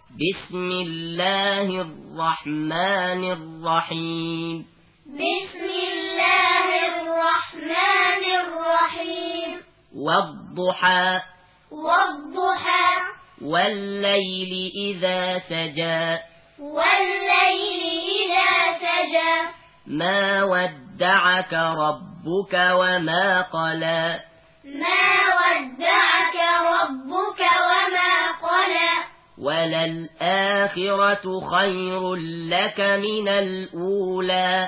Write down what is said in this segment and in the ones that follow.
بسم الله الرحمن الرحيم. بسم الله الرحمن الرحيم. والضحى والضحى والليل إذا سجى والليل إذا سجى ما ودعك ربك وما قلى ما ودعك ربك وما قلى وللآخرة خير لك من الأولى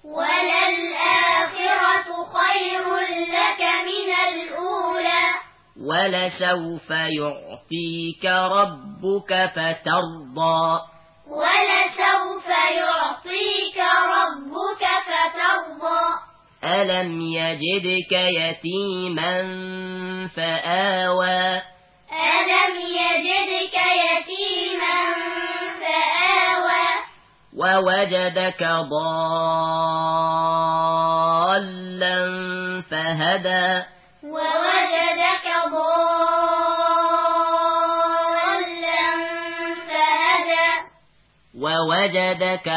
وللآخرة خير لك من الأولى ولسوف يعطيك ربك فترضى ولسوف يعطيك ربك فترضى ألم يجدك يتيما فآوى ألم يجدك يتيما فآوى ووجدك ضالا فهدى ووجدك ضالا فهدى ووجدك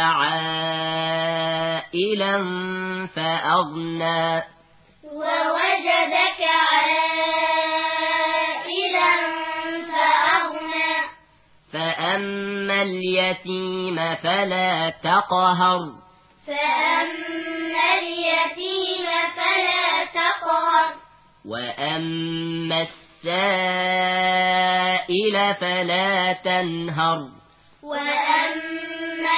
عائلا فأغنى ووجدك عائلا فأغنى فأما اليتيم فلا تقهر فأما اليتيم فلا تقهر وأما السائل فلا تنهر وأما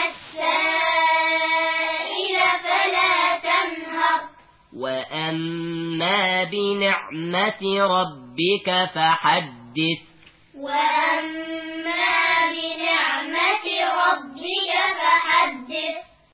السائل فلا تنهر وأما بنعمة ربك فحدث وأما بنعمة ربك